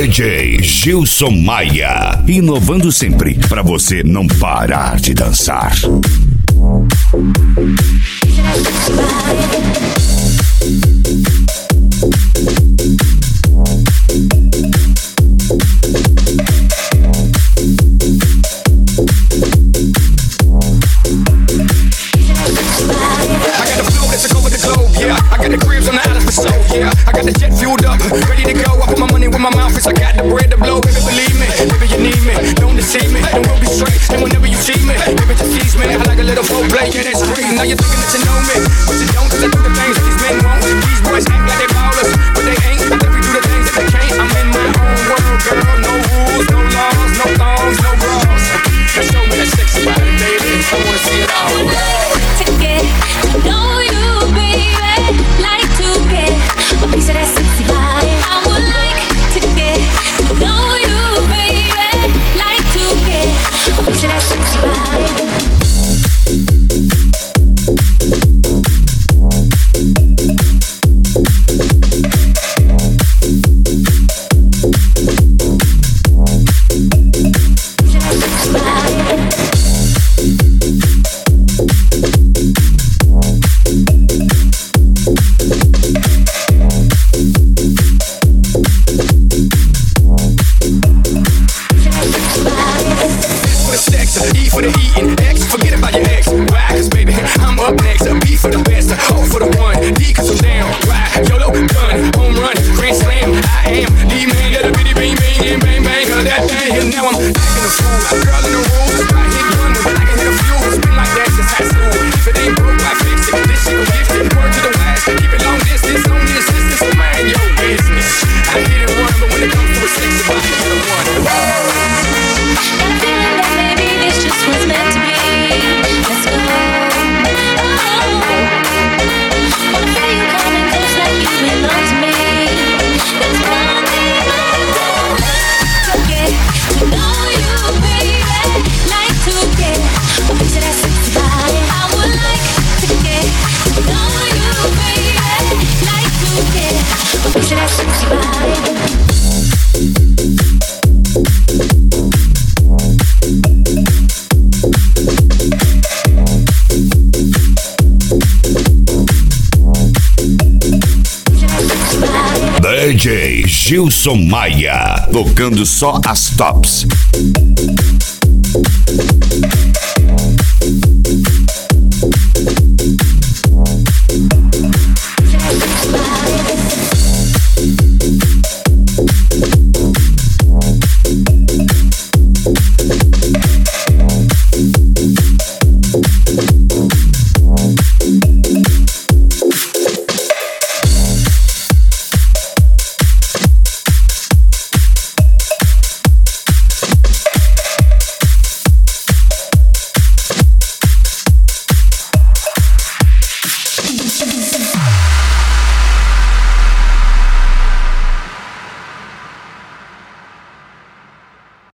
DJ Gilson Maia, inovando sempre para você não parar de dançar. I got the cribs on the island for so, yeah. I got the jet fueled up, ready to go. I put my money where my mouth is. I got the bread to blow, baby, believe me. Baby, you need me, don't deceive me. And we'll be straight, and whenever you cheat me, baby, just tease me. I like a little foreplay, yeah, that's great. Now you're thinking that you know me, but you don't, cause I do the things that these men won't. These boys act like they ballers, but they ain't. I think we do the things that they can't. I'm in my own world, girl. No rules, no laws, no thongs, no bras. Now show me that sexy body, baby. I wanna see it all. To get to know you, baby, like to get a piece of that sexy body. I would like to get to know you, baby, like to get a piece of that sexy body. DJ Gilson Maia, tocando só as tops.